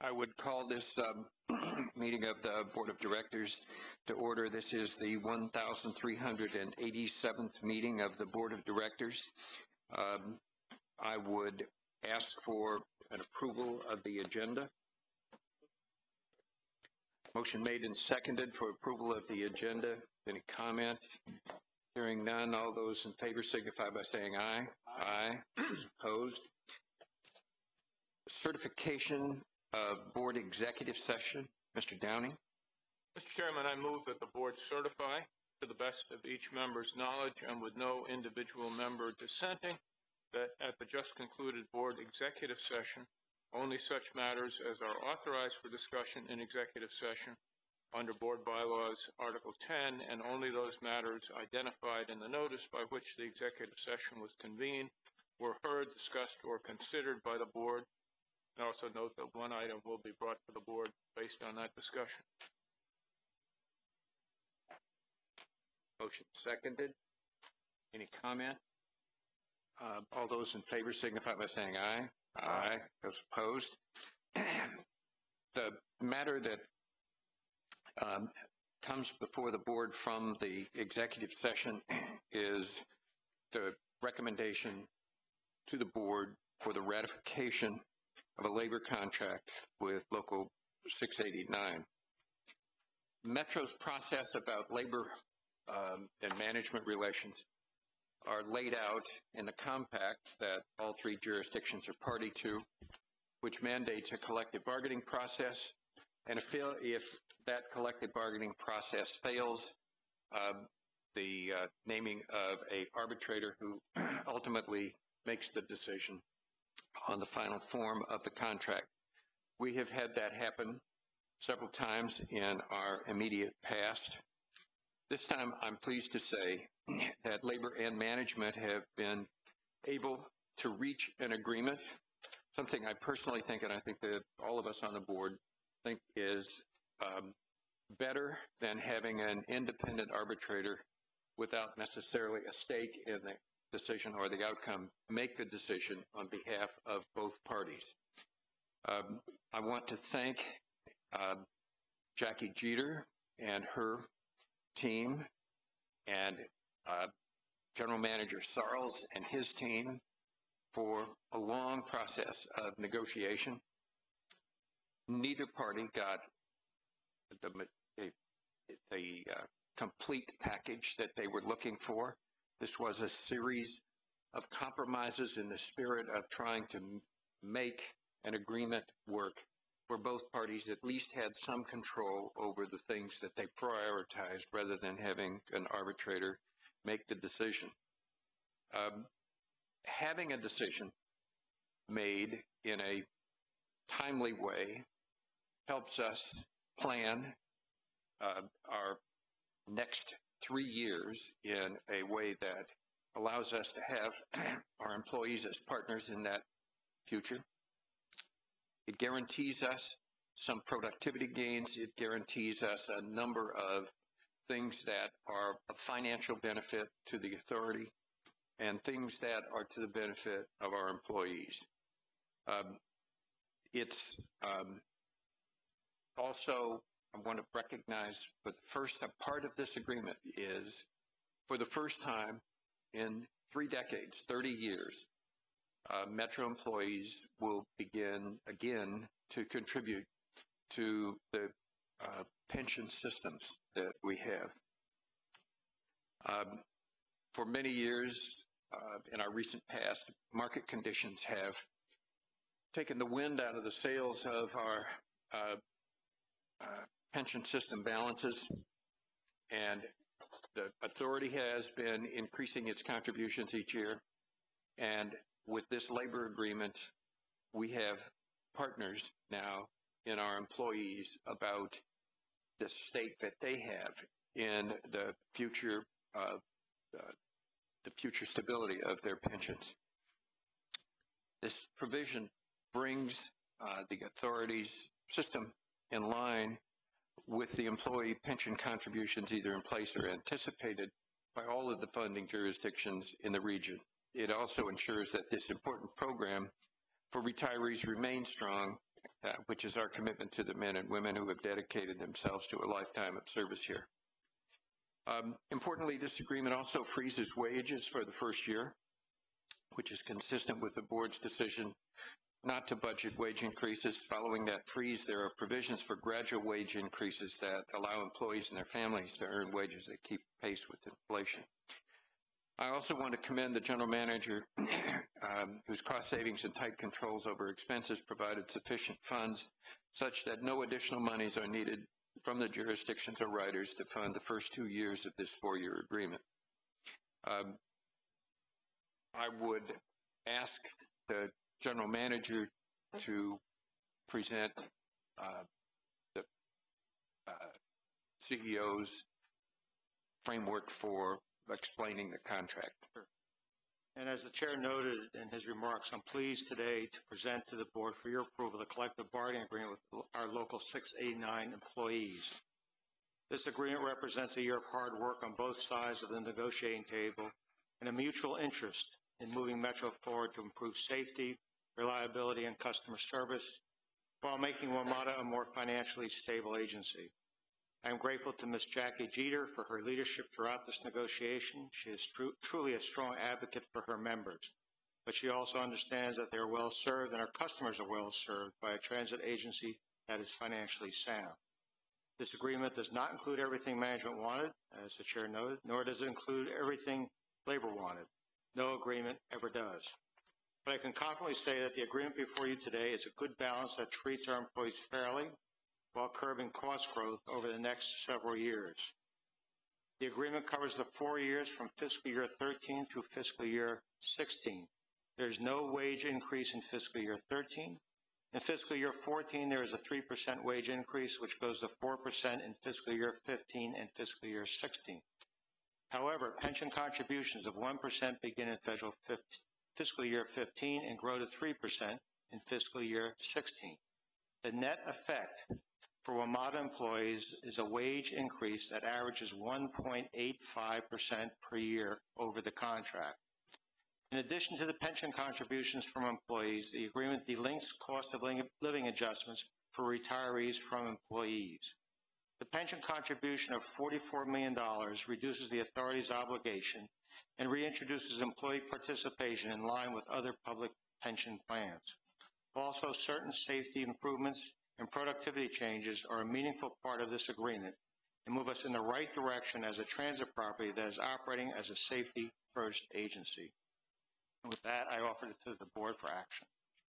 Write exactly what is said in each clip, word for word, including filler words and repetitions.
I would call this um, meeting of the Board of Directors to order. This is the one thousand three hundred eighty-seventh meeting of the Board of Directors. Um, I would ask for an approval of the agenda. Motion made and seconded for approval of the agenda. Any comment? Hearing none, all those in favor signify by saying aye. Aye. Aye. Opposed? Certification of board executive session. Mister Downing. Mister Chairman, I move that the board certify to the best of each member's knowledge and with no individual member dissenting that at the just concluded board executive session, only such matters as are authorized for discussion in executive session under Board Bylaws Article ten, and only those matters identified in the notice by which the executive session was convened were heard, discussed, or considered by the board. And also note that one item will be brought to the board based on that discussion. Motion seconded. Any comment? Uh, all those in favor signify by saying aye. Aye. Those opposed? The matter that um, comes before the board from the executive session is the recommendation to the board for the ratification of a labor contract with Local six eighty-nine. Metro's process about labor um, and management relations are laid out in the compact that all three jurisdictions are party to, which mandates a collective bargaining process. And if, if that collective bargaining process fails, uh, the uh, naming of a arbitrator who ultimately makes the decision on the final form of the contract. We have had that happen several times in our immediate past. This time, I'm pleased to say that labor and management have been able to reach an agreement, something I personally think, and I think that all of us on the board think is um, better than having an independent arbitrator without necessarily a stake in the decision or the outcome, make the decision on behalf of both parties. Um, I want to thank uh, Jackie Jeter and her team and uh, General Manager Sarles and his team for a long process of negotiation. Neither party got the, the, the uh, complete package that they were looking for. This was a series of compromises in the spirit of trying to make an agreement work where both parties at least had some control over the things that they prioritized rather than having an arbitrator make the decision. Um, having a decision made in a timely way helps us plan uh, our next three years in a way that allows us to have our employees as partners in that future. It guarantees us some productivity gains. It guarantees us a number of things that are of financial benefit to the authority and things that are to the benefit of our employees. Um, it's um, also, I want to recognize, but the first part of this agreement is, for the first time in three decades, thirty years, uh, Metro employees will begin again to contribute to the uh, pension systems that we have. Um, for many years, uh, in our recent past, market conditions have taken the wind out of the sails of our uh, uh, pension system balances, and the authority has been increasing its contributions each year. And with this labor agreement, we have partners now in our employees about the stake that they have in the future, uh, the, the future stability of their pensions. This provision brings uh, the authority's system in line with the employee pension contributions either in place or anticipated by all of the funding jurisdictions in the region. It also ensures that this important program for retirees remains strong uh, which is our commitment to the men and women who have dedicated themselves to a lifetime of service here. Um, importantly, this agreement also freezes wages for the first year, which is consistent with the board's decision not to budget wage increases. Following that freeze, there are provisions for gradual wage increases that allow employees and their families to earn wages that keep pace with inflation. I also want to commend the general manager, um, whose cost savings and tight controls over expenses provided sufficient funds such that no additional monies are needed from the jurisdictions or riders to fund the first two years of this four-year agreement. Um, I would ask the general manager to present uh, the uh, C E O's framework for explaining the contract. And as the chair noted in his remarks, I'm pleased today to present to the board for your approval the collective bargaining agreement with our local six eighty-nine employees. This agreement represents a year of hard work on both sides of the negotiating table and a mutual interest in moving Metro forward to improve safety, reliability, and customer service while making WMATA a more financially stable agency. I am grateful to Miz Jackie Jeter for her leadership throughout this negotiation. She is tru truly a strong advocate for her members, but she also understands that they are well served and our customers are well served by a transit agency that is financially sound. This agreement does not include everything management wanted, as the chair noted, nor does it include everything labor wanted. No agreement ever does. But I can confidently say that the agreement before you today is a good balance that treats our employees fairly while curbing cost growth over the next several years. The agreement covers the four years from fiscal year thirteen through fiscal year sixteen. There's no wage increase in fiscal year thirteen. In fiscal year fourteen, there is a three percent wage increase, which goes to four percent in fiscal year fifteen and fiscal year sixteen. However, pension contributions of one percent begin in federal fiscal year fifteen and grow to three percent in fiscal year sixteen. The net effect for WMATA employees is a wage increase that averages one point eight five percent per year over the contract. In addition to the pension contributions from employees, the agreement delinks cost of living adjustments for retirees from employees. The pension contribution of forty-four million dollars reduces the authority's obligation and reintroduces employee participation in line with other public pension plans. Also, certain safety improvements and productivity changes are a meaningful part of this agreement and move us in the right direction as a transit property that is operating as a safety-first agency. And with that, I offer it to the board for action.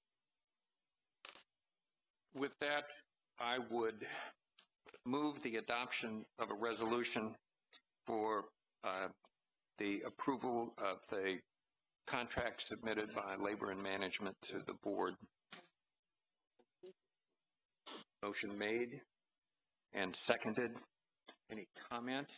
With that, I would move the adoption of a resolution for uh, the approval of the contract submitted by Labor and Management to the board. Motion made and seconded. Any comment?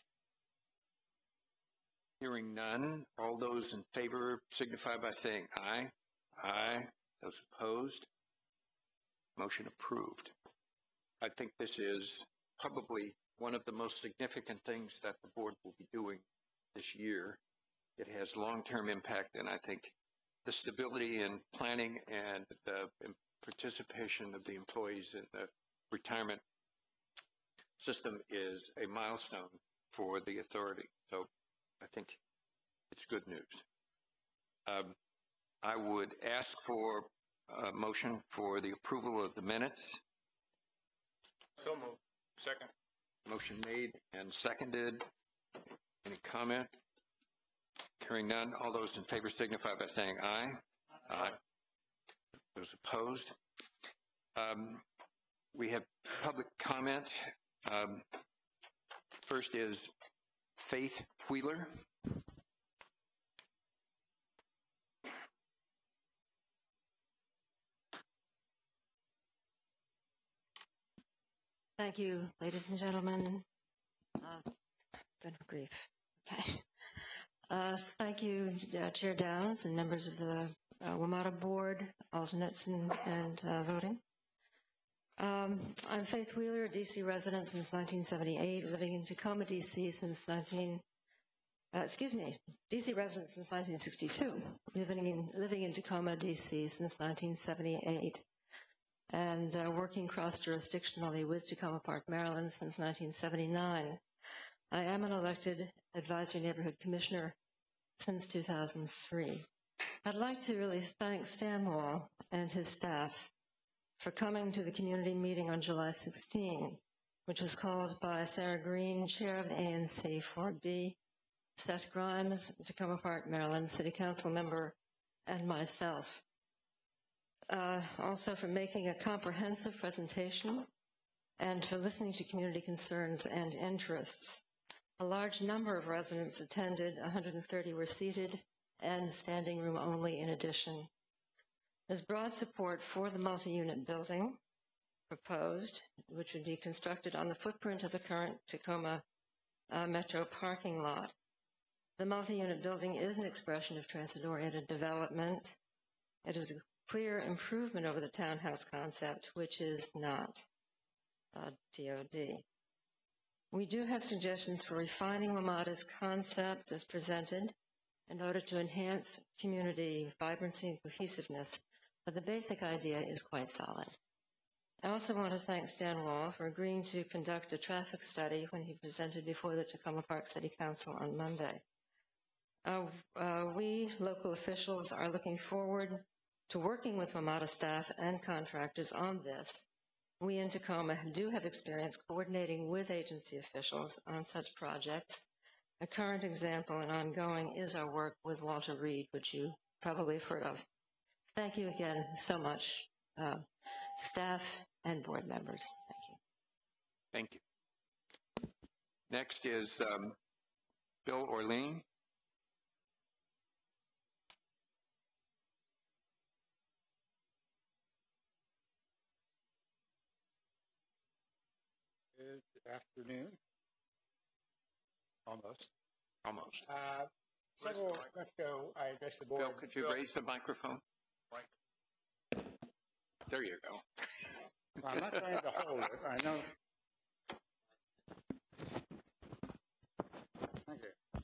Hearing none. All those in favor signify by saying aye. Aye. Those opposed? Motion approved. I think this is probably one of the most significant things that the board will be doing this year. It has long-term impact, and I think the stability in planning and the participation of the employees in the retirement system is a milestone for the authority. So I think it's good news. Um, I would ask for a motion for the approval of the minutes. So moved. Second. Motion made and seconded. Any comment? Hearing none, all those in favor signify by saying aye. Aye. Aye. Those opposed? Um, we have public comment. Um, first is Faith Wheeler. Thank you, ladies and gentlemen. Uh, good grief. Okay. Uh, thank you, uh, Chair Downs and members of the uh, WMATA board, alternates and, and uh, voting. Um, I'm Faith Wheeler, a D C resident since nineteen seventy-eight, living in Tacoma, D C since nineteen. Uh, excuse me, D C resident since nineteen sixty-two, living in living in Tacoma, D C since nineteen seventy-eight. and uh, working cross-jurisdictionally with Tacoma Park, Maryland since nineteen seventy-nine. I am an elected advisory neighborhood commissioner since two thousand three. I'd like to really thank Stan Wall and his staff for coming to the community meeting on July sixteenth, which was called by Sarah Green, chair of the A N C four B, Seth Grimes, Tacoma Park, Maryland, City Council member, and myself. Uh, also for making a comprehensive presentation and for listening to community concerns and interests. A large number of residents attended, one hundred thirty were seated, and standing room only in addition. There's broad support for the multi-unit building proposed, which would be constructed on the footprint of the current Tacoma uh, Metro parking lot. The multi-unit building is an expression of transit-oriented development. It is a clear improvement over the townhouse concept, which is not uh, T O D. We do have suggestions for refining WMATA's concept as presented in order to enhance community vibrancy and cohesiveness, but the basic idea is quite solid. I also want to thank Stan Wall for agreeing to conduct a traffic study when he presented before the Tacoma Park City Council on Monday. Uh, uh, we, local officials, are looking forward to working with WMATA staff and contractors on this. We in Tacoma do have experience coordinating with agency officials on such projects. A current example and ongoing is our work with Walter Reed, which you probably have heard of. Thank you again so much, uh, staff and board members. Thank you. Thank you. Next is um, Bill Orlean. Good afternoon. Almost. Almost. Uh, several months ago, I addressed the board. Bill, could you Bill. raise the microphone? Right. There you go. Well, I'm not trying to hold it. I know. Thank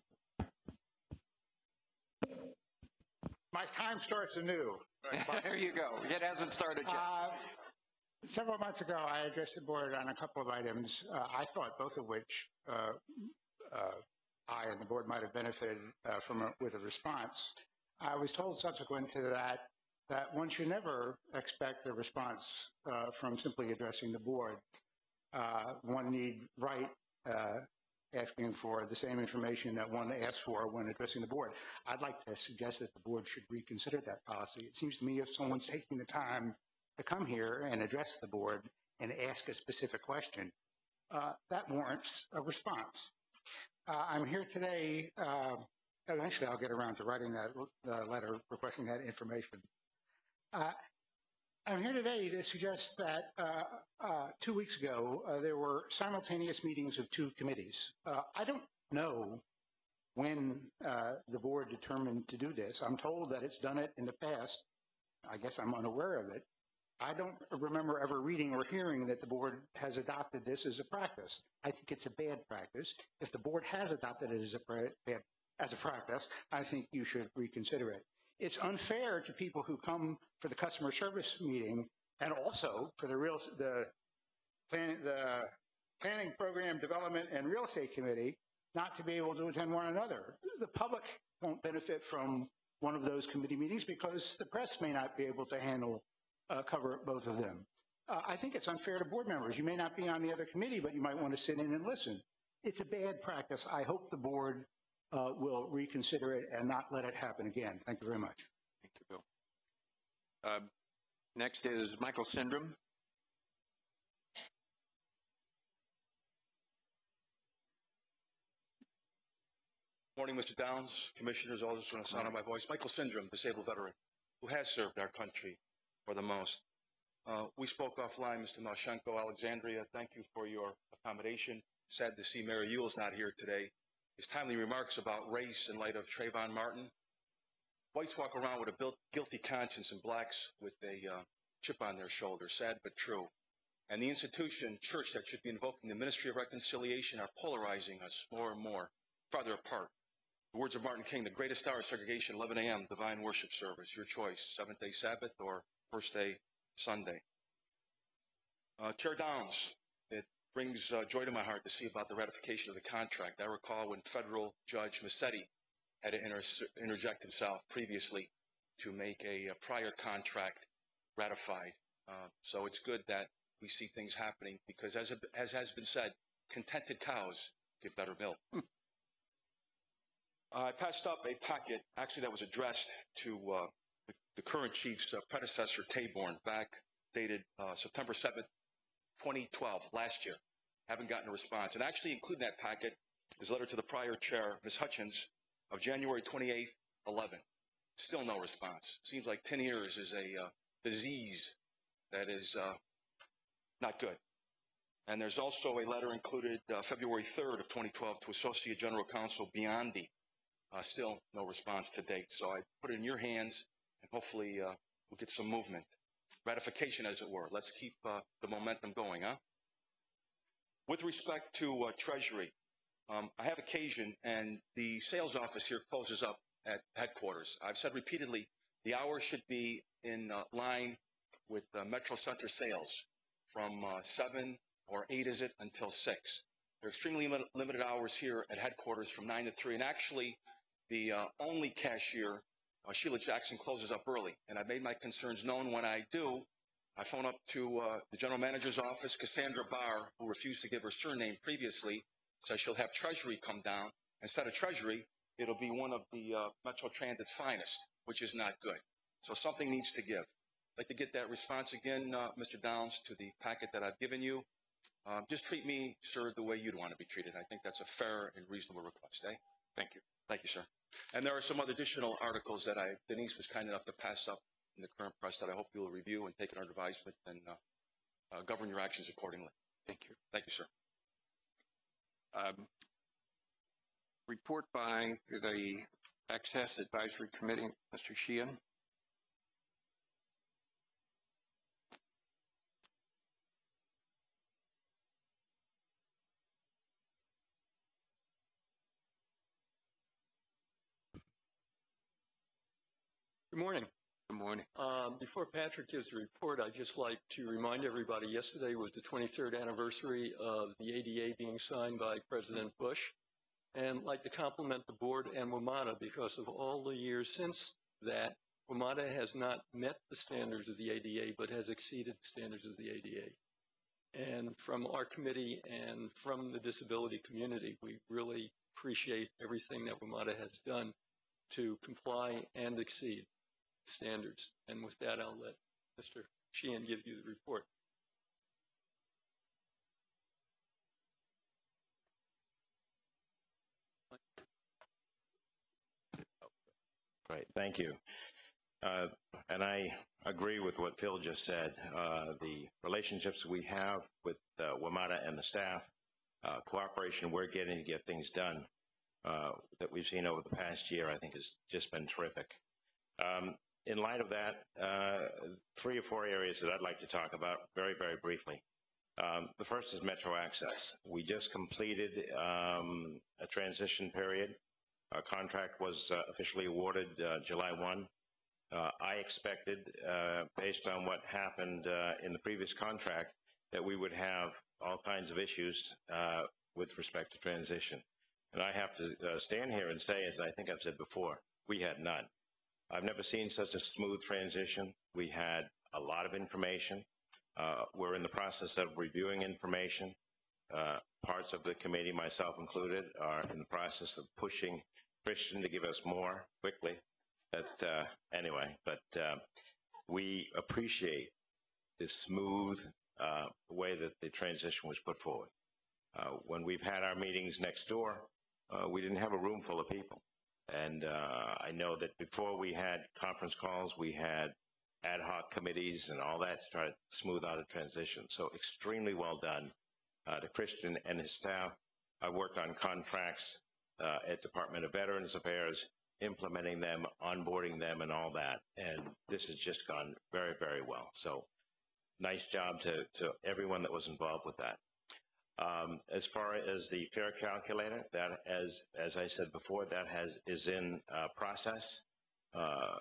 you. My time starts anew. There you go. It hasn't started yet. Uh, Several months ago, I addressed the board on a couple of items, uh, I thought both of which uh, uh, I and the board might have benefited uh, from a, with a response. I was told subsequent to that that one should never expect a response uh, from simply addressing the board. Uh, one need write uh, asking for the same information that one asked for when addressing the board. I'd like to suggest that the board should reconsider that policy. It seems to me if someone's taking the time to come here and address the board and ask a specific question, uh, that warrants a response. Uh, I'm here today, uh, eventually I'll get around to writing that uh, letter requesting that information. Uh, I'm here today to suggest that uh, uh, two weeks ago uh, there were simultaneous meetings of two committees. Uh, I don't know when uh, the board determined to do this. I'm told that it's done it in the past. I guess I'm unaware of it. I don't remember ever reading or hearing that the board has adopted this as a practice. I think it's a bad practice. If the board has adopted it as a, bad, as a practice, I think you should reconsider it. It's unfair to people who come for the customer service meeting and also for the real the, plan, the planning program development and real estate committee not to be able to attend one another. The public won't benefit from one of those committee meetings because the press may not be able to handle Uh, cover both of them. Uh, I think it's unfair to board members. You may not be on the other committee, but you might want to sit in and listen. It's a bad practice. I hope the board uh, will reconsider it and not let it happen again. Thank you very much. Thank you, Bill. Uh, next is Michael Syndrome. Morning, Mister Downs, commissioners, all those from the sound of my voice. Michael Syndrome, disabled veteran, who has served our country for the most. Uh, we spoke offline, Mister Malchenko, Alexandria. Thank you for your accommodation. Sad to see Mayor Yule's not here today. His timely remarks about race in light of Trayvon Martin. Whites walk around with a guilty conscience and blacks with a uh, chip on their shoulder. Sad but true. And the institution, church that should be invoking the ministry of reconciliation are polarizing us more and more, farther apart. The words of Martin King, the greatest hour of segregation, eleven a m, divine worship service, your choice, seventh day Sabbath or first day Sunday. Uh, Chair Downs, it brings uh, joy to my heart to see about the ratification of the contract. I recall when federal judge Massetti had to inter interject himself previously to make a, a prior contract ratified. Uh, so it's good that we see things happening because, as, as has been said, contented cows give better milk. Hmm. I passed up a packet, actually, that was addressed to uh, the, the current chief's uh, predecessor, Taborn, back dated uh, September seventh, twenty twelve, last year. Haven't gotten a response. And actually included in that packet is a letter to the prior chair, Miz Hutchins, of January twenty-eighth, eleven. Still no response. Seems like ten years is a uh, disease that is uh, not good. And there's also a letter included uh, February third of twenty twelve to Associate General Counsel Biondi. Uh, still no response to date. So I put it in your hands, and hopefully uh, we'll get some movement. Ratification, as it were. Let's keep uh, the momentum going, huh? With respect to uh, Treasury, um, I have occasion, and the sales office here closes up at headquarters. I've said repeatedly, the hours should be in uh, line with uh, Metro Center sales from uh, seven or eight, is it, until six. They're extremely lim limited hours here at headquarters from nine to three, and actually the uh, only cashier, uh, Sheila Jackson, closes up early, and I've made my concerns known. When I do, I phone up to uh, the general manager's office. Cassandra Barr, who refused to give her surname previously, says she'll have Treasury come down. Instead of Treasury, it'll be one of the uh, Metro Transit's finest, which is not good. So something needs to give. I'd like to get that response again, uh, Mister Downs, to the packet that I've given you. Uh, just treat me, sir, the way you'd want to be treated. I think that's a fair and reasonable request, eh? Thank you. Thank you, sir. And there are some other additional articles that I, Denise was kind enough to pass up in the current press that I hope you'll review and take it under advisement and uh, uh, govern your actions accordingly. Thank you. Thank you, sir. Um, report by the Access Advisory Committee, Mister Sheehan. Good morning. Good morning. Um, before Patrick gives the report, I'd just like to remind everybody yesterday was the twenty-third anniversary of the A D A being signed by President Bush, and I'd like to compliment the board and WMATA because of all the years since that. WMATA has not met the standards of the A D A, but has exceeded the standards of the A D A. And from our committee and from the disability community, we really appreciate everything that WMATA has done to comply and exceed standards. And with that, I'll let Mister Sheehan give you the report. Great, thank you. Uh, and I agree with what Phil just said. Uh, the relationships we have with uh, WMATA and the staff, uh, cooperation we're getting to get things done uh, that we've seen over the past year, I think has just been terrific. Um, in light of that, uh, three or four areas that I'd like to talk about very, very briefly. Um, the first is Metro Access. We just completed um, a transition period. Our contract was uh, officially awarded uh, July first. Uh, I expected, uh, based on what happened uh, in the previous contract, that we would have all kinds of issues uh, with respect to transition. And I have to uh, stand here and say, as I think I've said before, we had none. I've never seen such a smooth transition. We had a lot of information. Uh, we're in the process of reviewing information. Uh, parts of the committee, myself included, are in the process of pushing Christian to give us more quickly. But uh, anyway, but uh, we appreciate the smooth uh, way that the transition was put forward. Uh, when we've had our meetings next door, uh, we didn't have a room full of people. And uh, I know that before we had conference calls, we had ad hoc committees and all that to try to smooth out a transition. So extremely well done uh, to Christian and his staff. I worked on contracts uh, at Department of Veterans Affairs, implementing them, onboarding them, and all that. And this has just gone very, very well. So nice job to, to everyone that was involved with that. Um, as far as the fare calculator, that as as I said before, that has is in uh, process. Uh,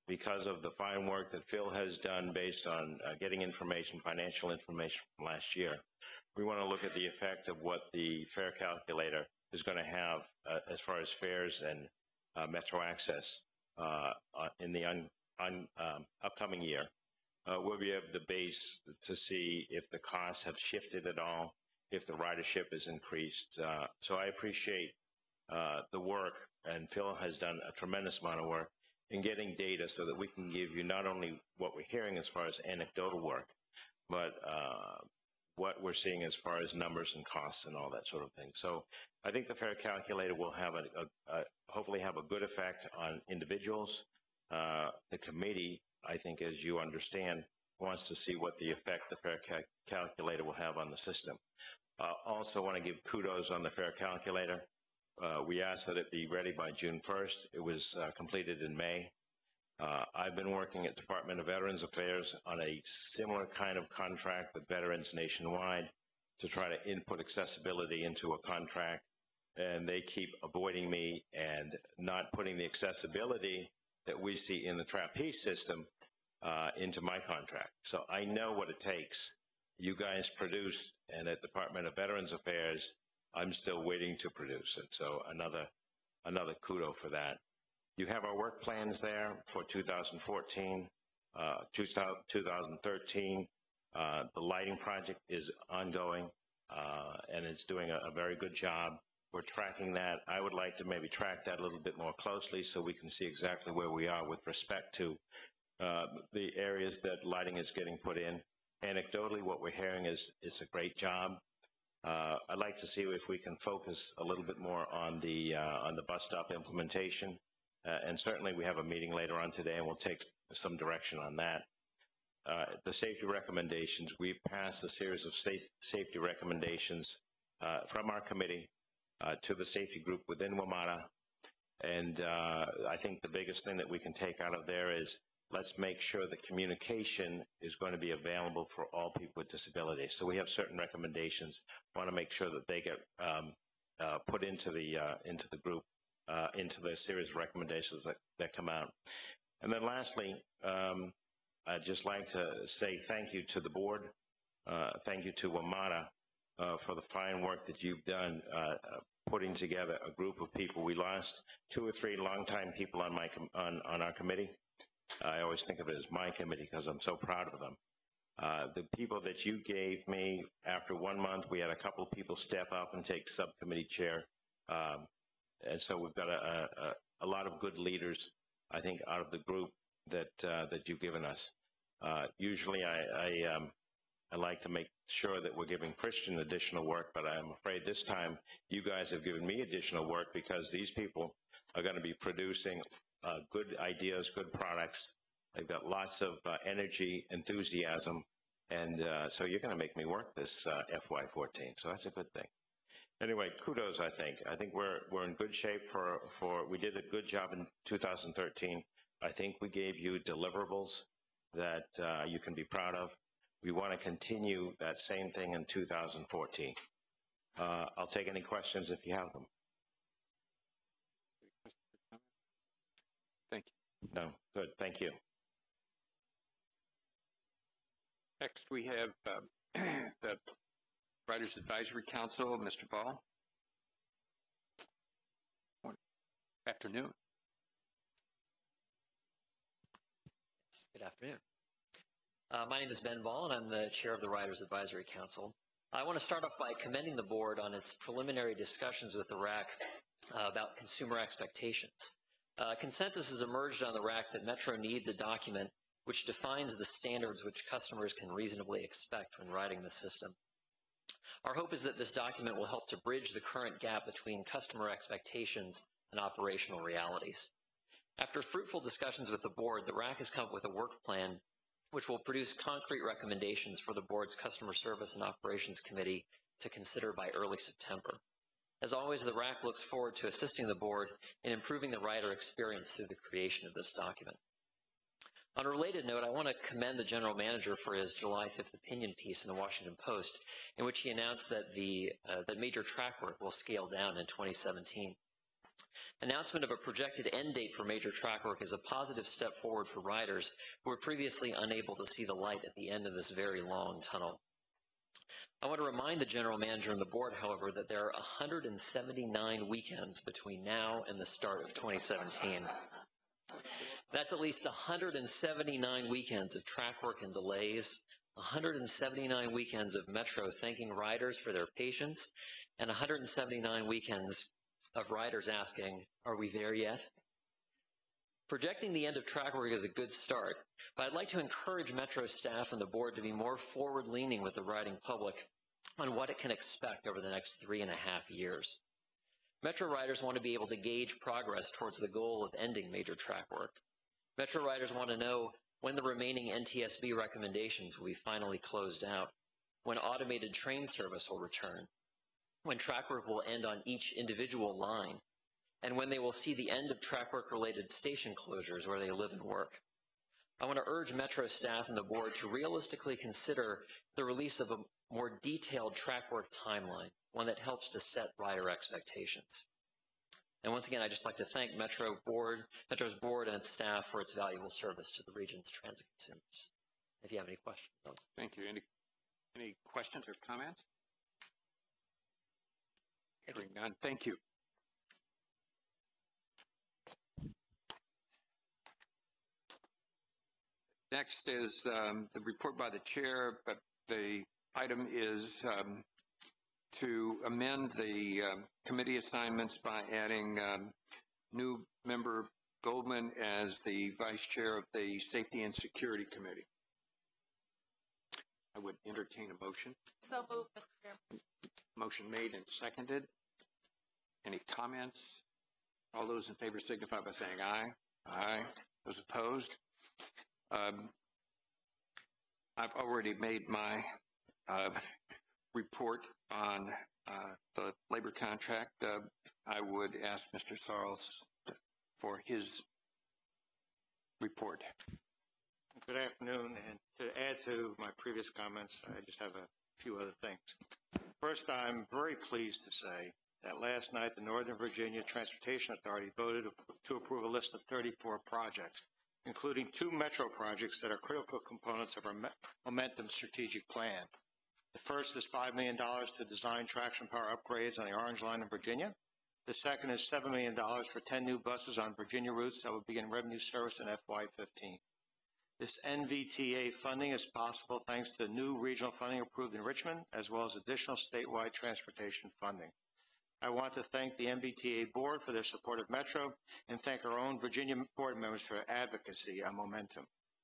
because of the fine work that Phil has done based on uh, getting information, financial information from last year, we want to look at the effect of what the fare calculator is going to have uh, as far as fares and uh, Metro Access uh, uh, in the un, un, um, upcoming year. Uh, we'll be able to base to see if the costs have shifted at all, if the ridership has increased. Uh, so I appreciate uh, the work, and Phil has done a tremendous amount of work in getting data so that we can give you not only what we're hearing as far as anecdotal work, but uh, what we're seeing as far as numbers and costs and all that sort of thing. So I think the fare calculator will have a, a, a hopefully have a good effect on individuals. Uh, the committee, I think, as you understand, wants to see what the effect the fare cal calculator will have on the system. Uh, also want to give kudos on the fare calculator. Uh, we asked that it be ready by June first. It was uh, completed in May. Uh, I've been working at Department of Veterans Affairs on a similar kind of contract with veterans nationwide to try to input accessibility into a contract, and they keep avoiding me and not putting the accessibility that we see in the trapeze system uh, into my contract. So I know what it takes. You guys produced, and at Department of Veterans Affairs, I'm still waiting to produce it. So another, another kudo for that. You have our work plans there for two thousand fourteen, uh, two thousand thirteen. Uh, the lighting project is ongoing, uh, and it's doing a, a very good job. We're tracking that. I would like to maybe track that a little bit more closely so we can see exactly where we are with respect to uh, the areas that lighting is getting put in. Anecdotally, what we're hearing is it's a great job. Uh, I'd like to see if we can focus a little bit more on the uh, on the bus stop implementation. Uh, and certainly we have a meeting later on today, and we'll take some direction on that. Uh, the safety recommendations, we passed a series of safe, safety recommendations uh, from our committee uh, to the safety group within WMATA. And uh, I think the biggest thing that we can take out of there is let's make sure that communication is going to be available for all people with disabilities. So we have certain recommendations. Want to make sure that they get um, uh, put into the uh, into the group. Uh, into the series of recommendations that, that come out. And then lastly, um, I'd just like to say thank you to the board, uh, thank you to WMATA uh, for the fine work that you've done uh, putting together a group of people. We lost two or three longtime people on, my com on, on our committee. I always think of it as my committee because I'm so proud of them. Uh, the people that you gave me, after one month, we had a couple of people step up and take subcommittee chair. Um, And so we've got a, a, a lot of good leaders, I think, out of the group that uh, that you've given us. Uh, usually I, I, um, I like to make sure that we're giving Christian additional work, but I'm afraid this time you guys have given me additional work because these people are going to be producing uh, good ideas, good products. They've got lots of uh, energy, enthusiasm, and uh, so you're going to make me work this uh, F Y fourteen, so that's a good thing. Anyway, kudos, I think. I think we're, we're in good shape for, for, we did a good job in two thousand thirteen. I think we gave you deliverables that uh, you can be proud of. We want to continue that same thing in two thousand fourteen. Uh, I'll take any questions if you have them. Thank you. No, good, thank you. Next, we have uh, the Riders Advisory Council, Mister Ball. Afternoon. Good afternoon. Uh, my name is Ben Ball, and I'm the chair of the Riders Advisory Council. I want to start off by commending the board on its preliminary discussions with the R A C uh, about consumer expectations. Uh, consensus has emerged on the R A C that Metro needs a document which defines the standards which customers can reasonably expect when riding the system. Our hope is that this document will help to bridge the current gap between customer expectations and operational realities. After fruitful discussions with the board, the R A C has come up with a work plan which will produce concrete recommendations for the board's Customer Service and Operations Committee to consider by early September. As always, the R A C looks forward to assisting the board in improving the rider experience through the creation of this document. On a related note, I want to commend the general manager for his July fifth opinion piece in the Washington Post, in which he announced that the uh, that major track work will scale down in twenty seventeen. Announcement of a projected end date for major track work is a positive step forward for riders who were previously unable to see the light at the end of this very long tunnel. I want to remind the General Manager and the Board, however, that there are one hundred seventy-nine weekends between now and the start of twenty seventeen. That's at least one hundred seventy-nine weekends of track work and delays, one hundred seventy-nine weekends of Metro thanking riders for their patience, and one hundred seventy-nine weekends of riders asking, are we there yet? Projecting the end of track work is a good start, but I'd like to encourage Metro staff and the board to be more forward-leaning with the riding public on what it can expect over the next three and a half years. Metro riders want to be able to gauge progress towards the goal of ending major track work. Metro riders want to know when the remaining N T S B recommendations will be finally closed out, when automated train service will return, when track work will end on each individual line, and when they will see the end of track work-related station closures where they live and work. I want to urge Metro staff and the board to realistically consider the release of a more detailed track work timeline, one that helps to set rider expectations. And once again, I'd just like to thank Metro board, Metro's board and its staff for its valuable service to the region's transit consumers. If you have any questions. Thank you. Any, any questions or comments? Hearing none. Thank you. Next is um, the report by the chair, but the item is um, to amend the um, committee assignments by adding um, new member Goldman as the vice chair of the Safety and Security Committee. I would entertain a motion. So moved, Mister Chairman. Motion made and seconded. Any comments? All those in favor signify by saying aye. Aye. Those opposed? Um, I've already made my uh, report on uh, the labor contract. Uh, I would ask Mister Sarles for his report. Good afternoon, and to add to my previous comments, I just have a few other things. First, I'm very pleased to say that last night the Northern Virginia Transportation Authority voted to approve a list of thirty-four projects, including two metro projects that are critical components of our Momentum Strategic Plan. The first is five million dollars to design traction power upgrades on the Orange Line in Virginia. The second is seven million dollars for ten new buses on Virginia routes that will begin revenue service in F Y fifteen. This N V T A funding is possible thanks to the new regional funding approved in Richmond, as well as additional statewide transportation funding. I want to thank the N V T A board for their support of Metro and thank our own Virginia board members for their advocacy on Momentum.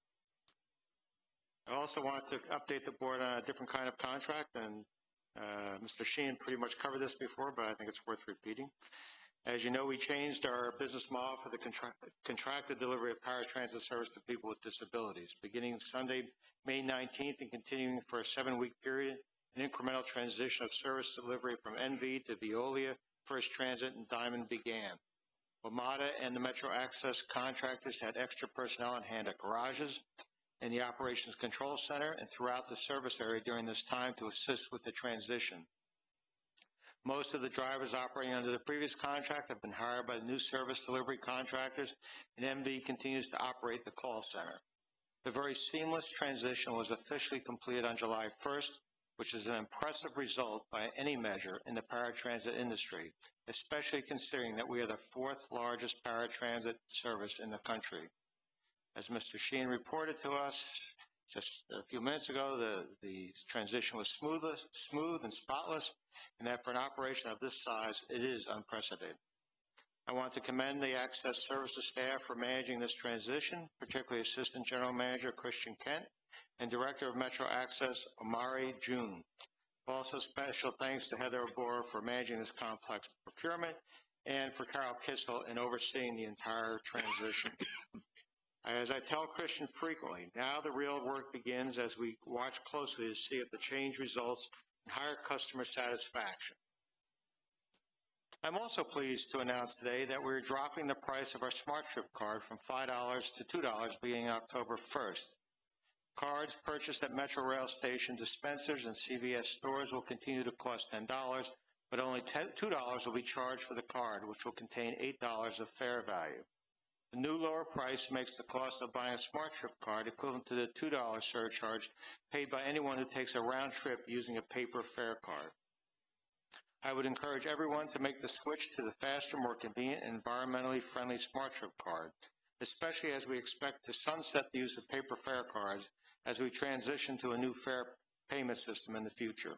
I also want to update the board on a different kind of contract, and uh, Mister Sheehan pretty much covered this before, but I think it's worth repeating. As you know, we changed our business model for the contra contracted delivery of paratransit service to people with disabilities, beginning Sunday, May nineteenth, and continuing for a seven-week period. An incremental transition of service delivery from N V to Veolia, First Transit, and Diamond began. WMATA and the Metro Access contractors had extra personnel on hand at garages, in the Operations Control Center, and throughout the service area during this time to assist with the transition. Most of the drivers operating under the previous contract have been hired by the new service delivery contractors, and M V continues to operate the call center. The very seamless transition was officially completed on July first, which is an impressive result by any measure in the paratransit industry, especially considering that we are the fourth largest paratransit service in the country. As Mister Sheehan reported to us just a few minutes ago, the, the transition was smooth, smooth and spotless, and that for an operation of this size, it is unprecedented. I want to commend the Access Services staff for managing this transition, particularly Assistant General Manager Christian Kent and Director of Metro Access Amari June. Also, special thanks to Heather Obora for managing this complex procurement and for Carol Kissel in overseeing the entire transition. As I tell Christian frequently, now the real work begins as we watch closely to see if the change results in higher customer satisfaction. I'm also pleased to announce today that we're dropping the price of our SmartTrip card from five dollars to two dollars beginning October first. Cards purchased at Metro Rail Station dispensers and C V S stores will continue to cost ten dollars, but only two dollars will be charged for the card, which will contain eight dollars of fare value. The new lower price makes the cost of buying a SmartTrip card equivalent to the two dollars surcharge paid by anyone who takes a round trip using a paper fare card. I would encourage everyone to make the switch to the faster, more convenient, and environmentally friendly SmartTrip card, especially as we expect to sunset the use of paper fare cards as we transition to a new fare payment system in the future.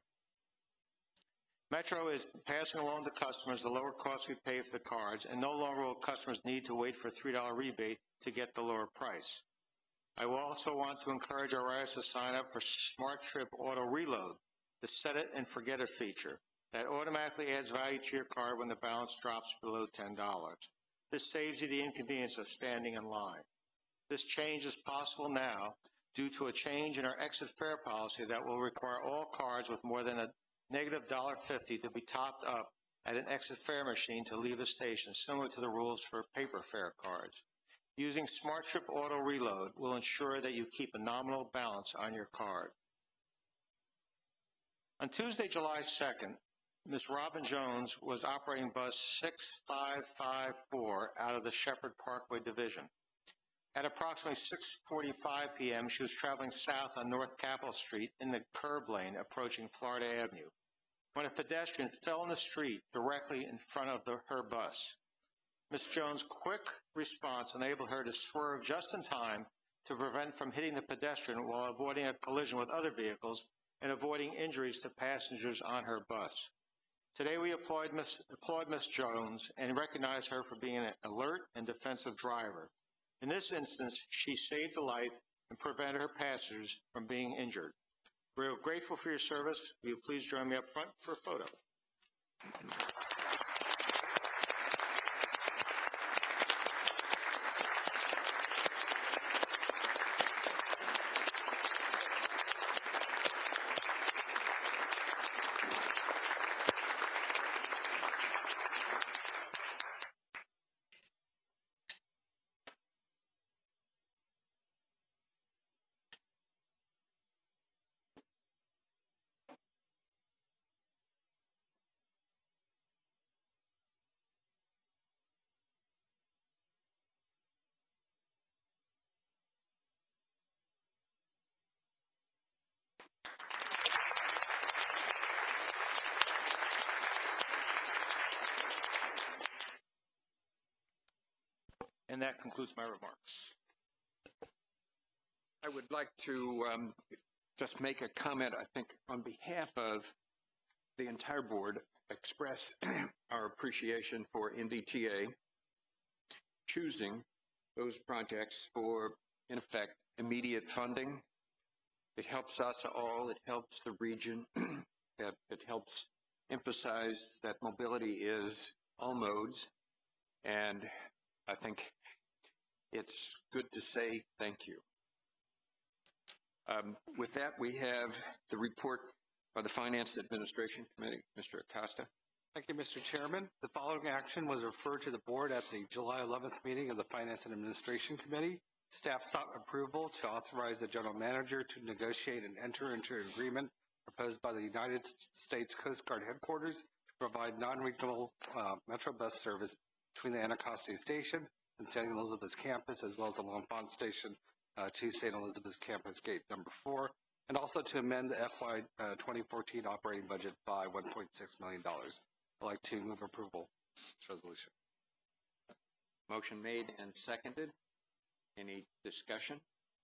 Metro is passing along to customers the lower cost we pay for the cards, and no longer will customers need to wait for a three dollar rebate to get the lower price. I will also want to encourage our riders to sign up for SmartTrip Auto Reload, the set it and forget it feature that automatically adds value to your card when the balance drops below ten dollars. This saves you the inconvenience of standing in line. This change is possible now due to a change in our exit fare policy that will require all cards with more than a negative one dollar fifty to be topped up at an exit fare machine to leave a station, similar to the rules for paper fare cards. Using SmartTrip Auto Reload will ensure that you keep a nominal balance on your card. On Tuesday, July second, Miz Robin Jones was operating bus six five five four out of the Shepherd Parkway Division. At approximately six forty-five p m, she was traveling south on North Capitol Street in the curb lane approaching Florida Avenue, when a pedestrian fell in the street directly in front of the, her bus. Miz Jones' quick response enabled her to swerve just in time to prevent from hitting the pedestrian while avoiding a collision with other vehicles and avoiding injuries to passengers on her bus. Today we applaud Miz applaud Miz Jones and recognize her for being an alert and defensive driver. In this instance, she saved a life and prevented her passengers from being injured. We are grateful for your service. Will you please join me up front for a photo? And that concludes my remarks. I would like to um, just make a comment, I think, on behalf of the entire board, express our appreciation for N V T A choosing those projects for, in effect, immediate funding. It helps us all. It helps the region. it, it helps emphasize that mobility is all modes. And I think it's good to say thank you. Um, with that, we have the report by the Finance Administration Committee. Mister Acosta. Thank you, Mister Chairman. The following action was referred to the board at the July eleventh meeting of the Finance and Administration Committee. Staff sought approval to authorize the general manager to negotiate and enter into an agreement proposed by the United States Coast Guard headquarters to provide non-regional uh, Metro bus service between the Anacostia Station and Saint Elizabeth's campus, as well as the L'Enfant Station uh, to Saint Elizabeth's campus gate number four, and also to amend the F Y uh, twenty fourteen operating budget by one point six million dollars. I'd like to move approval of this resolution. Motion made and seconded. Any discussion?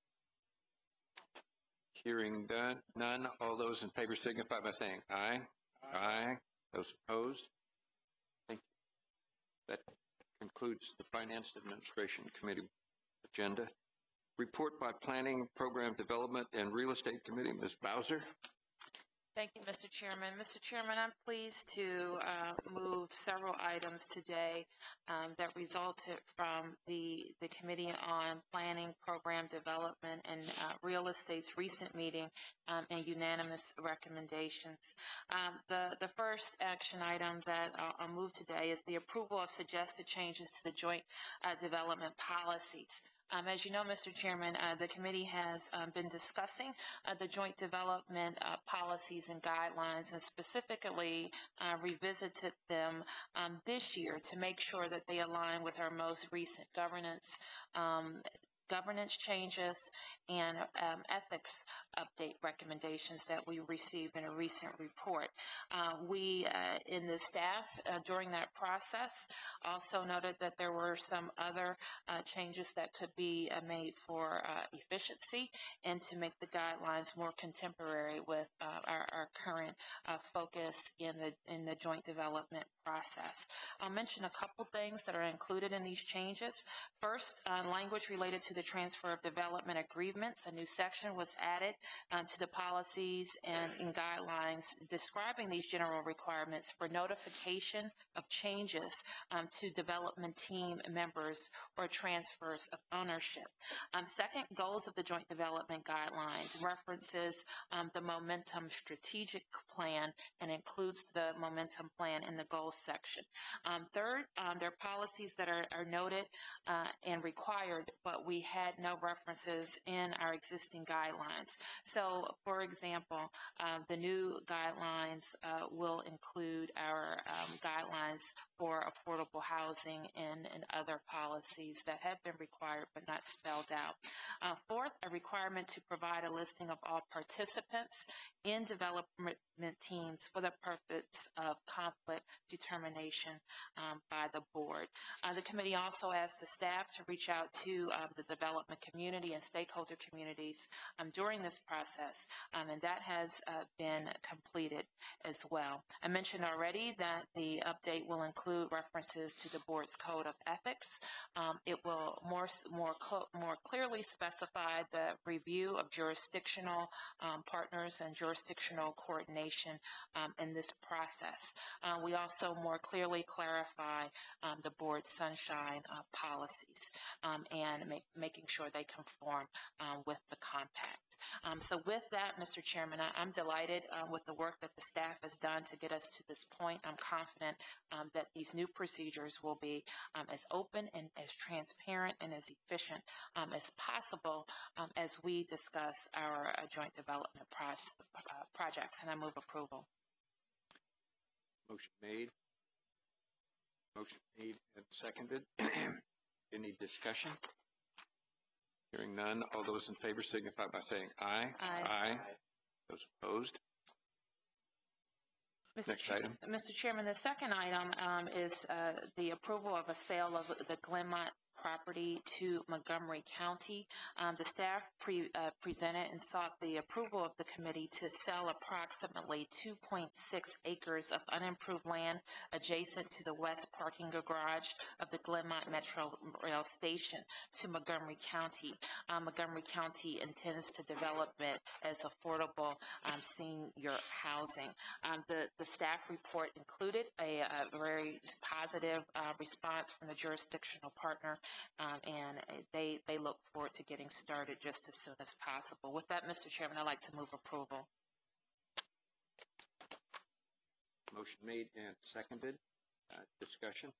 Hearing done, none. All those in favor signify by saying aye. Aye. Aye. Those opposed? Thank you. That concludes the Finance Administration Committee agenda. Report by Planning, Program Development, and Real Estate Committee. Miz Bowser. Thank you, Mister Chairman. Mister Chairman, I'm pleased to uh, move several items today um, that resulted from the, the Committee on Planning, Program Development, and uh, Real Estate's recent meeting um, and unanimous recommendations. Um, the, the first action item that I'll, I'll move today is the approval of suggested changes to the joint uh, development policies. Um, as you know, Mister Chairman, uh, the committee has um, been discussing uh, the joint development uh, policies and guidelines, and specifically uh, revisited them um, this year to make sure that they align with our most recent governance um, governance changes and um, ethics update recommendations that we received in a recent report. Uh, we, uh, in the staff, uh, during that process, also noted that there were some other uh, changes that could be uh, made for uh, efficiency and to make the guidelines more contemporary with uh, our, our current uh, focus in the in the joint development process. I'll mention a couple things that are included in these changes. First, uh, language related to the transfer of development agreements. A new section was added uh, to the policies and, and guidelines describing these general requirements for notification of changes um, to development team members or transfers of ownership. Um, second, goals of the joint development guidelines references um, the momentum strategic plan and includes the momentum plan in the goals section. Um, third, um, there are policies that are, are noted uh, and required, but we had no references in our existing guidelines. So, for example, uh, the new guidelines uh, will include our um, guidelines for affordable housing and, and other policies that have been required but not spelled out. Uh, fourth, a requirement to provide a listing of all participants in development teams for the purpose of conflict determination um, by the board. Uh, the committee also asked the staff to reach out to uh, the development community and stakeholder communities um, during this process, um, and that has uh, been completed as well. I mentioned already that the update will include references to the board's code of ethics. Um, it will more more more clearly specify the review of jurisdictional um, partners and jurisdictional coordination um, in this process. Uh, we also more clearly clarify um, the board's sunshine uh, policies um, and make, making sure they conform um, with the compact. Um, so with that, Mister Chairman, I, I'm delighted uh, with the work that the staff has done to get us to this point. I'm confident um, that these new procedures will be um, as open and as transparent and as efficient um, as possible um, as we discuss our uh, joint development pro uh, projects, and I move approval. Motion made. Motion made and seconded. Any discussion? Hearing none, all those in favor signify by saying aye. Aye. Aye. Those opposed? Mister Next Ch item. Mister Chairman, the second item um, is uh, the approval of a sale of the Glenmont property to Montgomery County. Um, the staff pre, uh, presented and sought the approval of the committee to sell approximately two point six acres of unimproved land adjacent to the west parking garage of the Glenmont Metro Rail Station to Montgomery County. Um, Montgomery County intends to develop it as affordable um, senior housing. Um, the, the staff report included a, a very positive uh, response from the jurisdictional partner, um, and they, they look forward to getting started just as soon as possible. With that, Mister Chairman, I'd like to move approval. Motion made and seconded. Uh, discussion.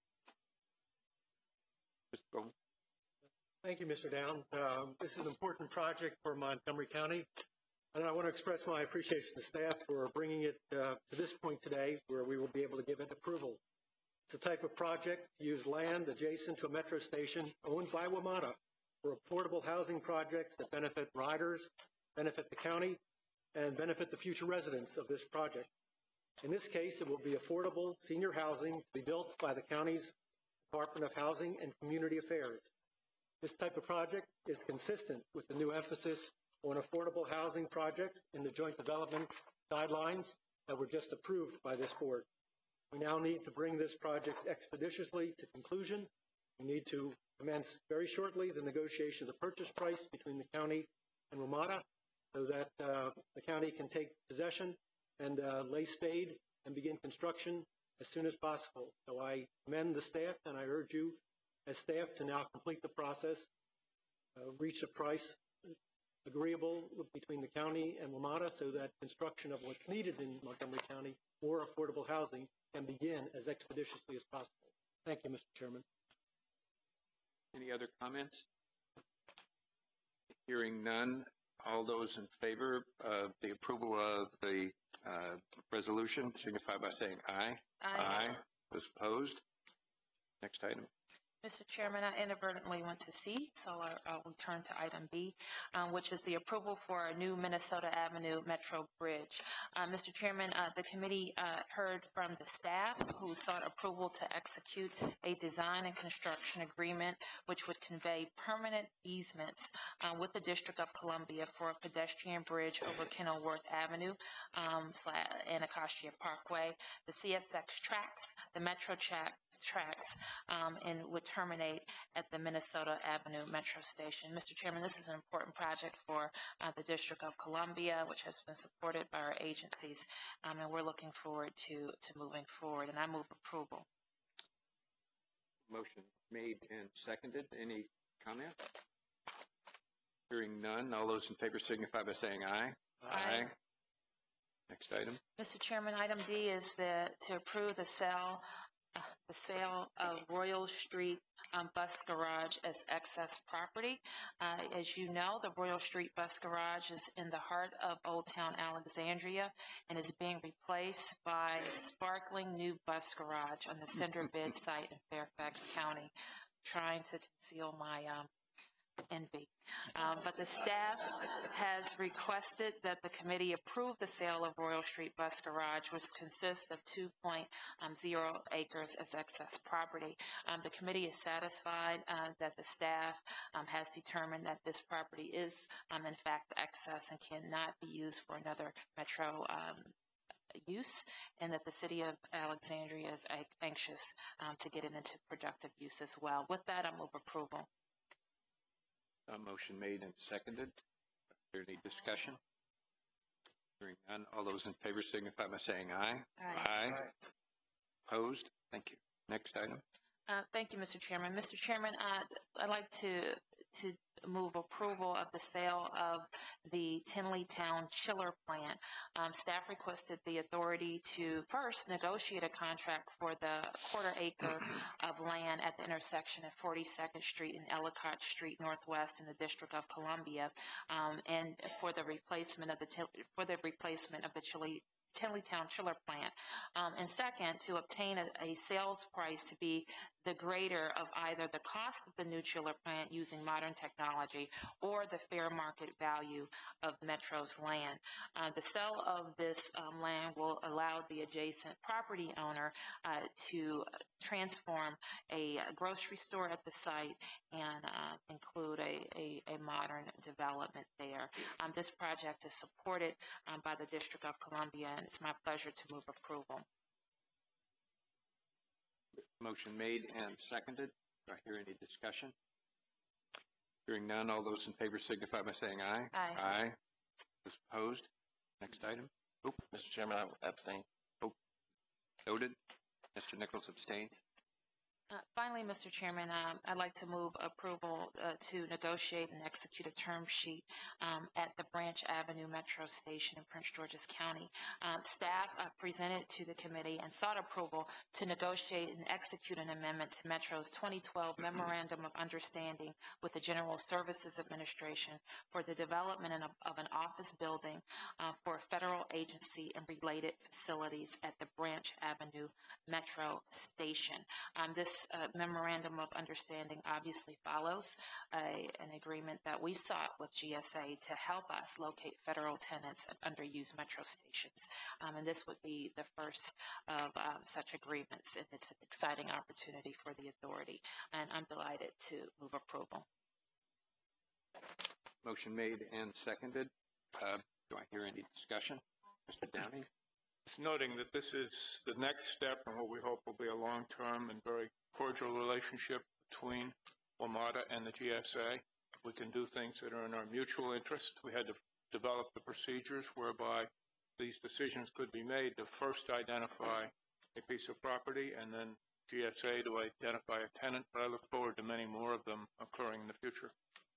Mister Bowman. Thank you, Mister Downs. Um, this is an important project for Montgomery County, and I want to express my appreciation to the staff for bringing it uh, to this point today where we will be able to give it approval. It's a type of project to use land adjacent to a metro station owned by WMATA for affordable housing projects that benefit riders, benefit the county, and benefit the future residents of this project. In this case, it will be affordable senior housing to be built by the county's Department of Housing and Community Affairs. This type of project is consistent with the new emphasis on affordable housing projects in the joint development guidelines that were just approved by this board. We now need to bring this project expeditiously to conclusion. We need to commence very shortly the negotiation of the purchase price between the county and WMATA so that uh, the county can take possession and uh, lay spade and begin construction as soon as possible. So I commend the staff, and I urge you as staff to now complete the process, uh, reach a price agreeable between the county and WMATA so that construction of what's needed in Montgomery County, more affordable housing, can begin as expeditiously as possible. Thank you, Mister Chairman. Any other comments? Hearing none, all those in favor of the approval of the uh, resolution signify by saying aye. Aye. Those opposed? Next item. Mister Chairman, I inadvertently went to C, so I, I will turn to item B, um, which is the approval for a new Minnesota Avenue Metro Bridge. Uh, Mister Chairman, uh, the committee uh, heard from the staff who sought approval to execute a design and construction agreement which would convey permanent easements uh, with the District of Columbia for a pedestrian bridge over Kenilworth Avenue um, and Acacia Parkway, the C S X tracks, the Metro track, tracks, um, and would terminate at the Minnesota Avenue Metro Station. Mister Chairman, this is an important project for uh, the District of Columbia, which has been supported by our agencies, um, and we're looking forward to, to moving forward, and I move approval. Motion made and seconded. Any comment? Hearing none, all those in favor signify by saying aye. Aye. Next item. Mister Chairman, item D is the, to approve the sale Uh, the sale of Royal Street um, Bus Garage as excess property. Uh, as you know, the Royal Street Bus Garage is in the heart of Old Town Alexandria and is being replaced by sparkling new bus garage on the Cinder Bid site in Fairfax County. Trying to conceal my um, envy. Um, but the staff has requested that the committee approve the sale of Royal Street Bus Garage, which consists of two point zero acres as excess property. Um, the committee is satisfied uh, that the staff um, has determined that this property is, um, in fact, excess and cannot be used for another metro um, use, and that the city of Alexandria is anxious um, to get it into productive use as well. With that, I move approval. A motion made and seconded. Is there any discussion? Hearing none, all those in favor signify by saying aye. Aye. Aye. Opposed? Thank you. Next item. Uh, thank you, Mister Chairman. Mister Chairman, uh, I'd like to to move approval of the sale of the Tinley Town chiller plant. Um, staff requested the authority to first negotiate a contract for the quarter acre of land at the intersection of forty-second Street and Ellicott Street Northwest in the District of Columbia, um, and for the replacement of the for the replacement of the chili Tinley Town chiller plant, um, and second, to obtain a, a sales price to be the greater of either the cost of the new chiller plant using modern technology or the fair market value of Metro's land. Uh, the sale of this um, land will allow the adjacent property owner uh, to transform a grocery store at the site and uh, include a, a, a modern development there. Um, this project is supported um, by the District of Columbia, and it's my pleasure to move approval. Motion made and seconded. Do I hear any discussion? Hearing none, all those in favor signify by saying aye. Aye. Aye. Those opposed? Next item. Oop, Mister Chairman, I abstain. Oh, noted. Mister Nichols abstained. Uh, finally, Mister Chairman, um, I'd like to move approval uh, to negotiate and execute a term sheet um, at the Branch Avenue Metro Station in Prince George's County. Um, staff uh, presented to the committee and sought approval to negotiate and execute an amendment to Metro's twenty twelve Memorandum of Understanding with the General Services Administration for the development of, of an office building uh, for a federal agency and related facilities at the Branch Avenue Metro Station. Um, this Uh, memorandum of understanding obviously follows a, an agreement that we sought with G S A to help us locate federal tenants at underused metro stations. Um, and this would be the first of um, such agreements, and it's an exciting opportunity for the authority. And I'm delighted to move approval. Motion made and seconded. Uh, do I hear any discussion? Mister Downing? It's noting that this is the next step in what we hope will be a long-term and very cordial relationship between WMATA and the G S A. We can do things that are in our mutual interest. We had to develop the procedures whereby these decisions could be made to first identify a piece of property and then G S A to identify a tenant, but I look forward to many more of them occurring in the future.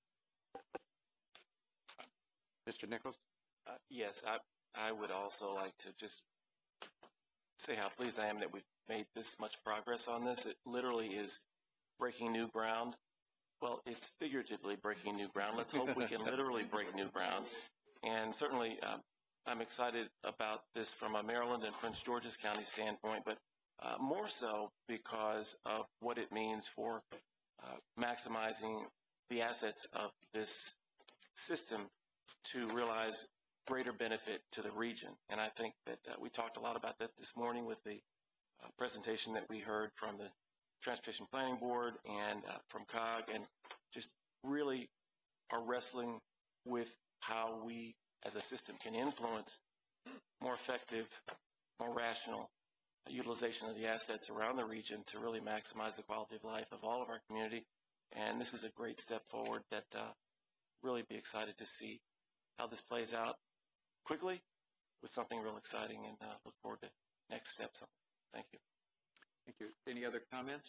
Mister Nichols? Uh, yes, I, I would also like to just say how pleased I am that we've made this much progress on this. It literally is breaking new ground well, it's figuratively breaking new ground. Let's hope we can literally break new ground. And certainly, um, I'm excited about this from a Maryland and Prince George's County standpoint, but uh, more so because of what it means for uh, maximizing the assets of this system to realize greater benefit to the region. And I think that uh, we talked a lot about that this morning with the uh, presentation that we heard from the Transportation Planning Board and uh, from C O G, and just really are wrestling with how we as a system can influence more effective, more rational utilization of the assets around the region to really maximize the quality of life of all of our community. And this is a great step forward that uh, really be excited to see how this plays out quickly with something real exciting, and uh, look forward to next steps. Thank you. Thank you. Any other comments?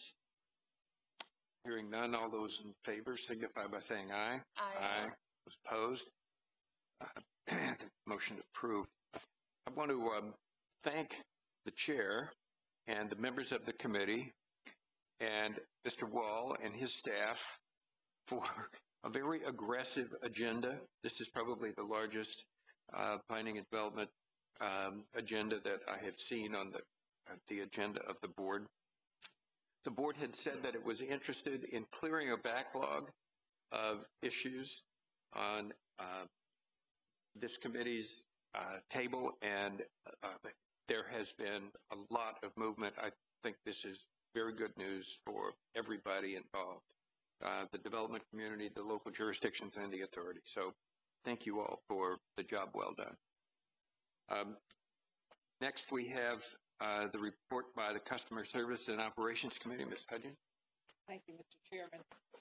Hearing none, all those in favor signify by saying aye. Aye. Aye. Those opposed? Uh, motion approved. I want to um, thank the chair and the members of the committee and Mister Wall and his staff for a very aggressive agenda. This is probably the largest uh, planning and development um, agenda that I have seen on the, uh, the agenda of the board. The board had said that it was interested in clearing a backlog of issues on uh, this committee's uh, table, and uh, there has been a lot of movement. I think this is very good news for everybody involved, uh, the development community, the local jurisdictions, and the authority. So thank you all for the job well done. Um, next, we have uh, the report by the Customer Service and Operations Committee. Miz Hudgens. Thank you, Mister Chairman.